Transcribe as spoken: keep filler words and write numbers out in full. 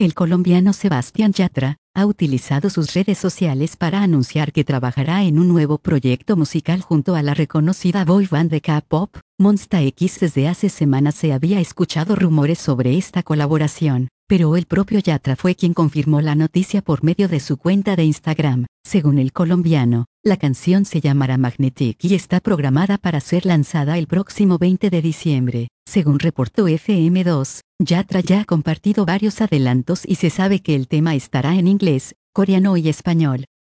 El colombiano Sebastián Yatra ha utilizado sus redes sociales para anunciar que trabajará en un nuevo proyecto musical junto a la reconocida boy band de K-pop, Monsta X. Desde hace semanas se había escuchado rumores sobre esta colaboración, pero el propio Yatra fue quien confirmó la noticia por medio de su cuenta de Instagram. Según el colombiano, la canción se llamará Magnetic y está programada para ser lanzada el próximo veinte de diciembre. Según reportó F M dos, Yatra ya ha compartido varios adelantos y se sabe que el tema estará en inglés, coreano y español.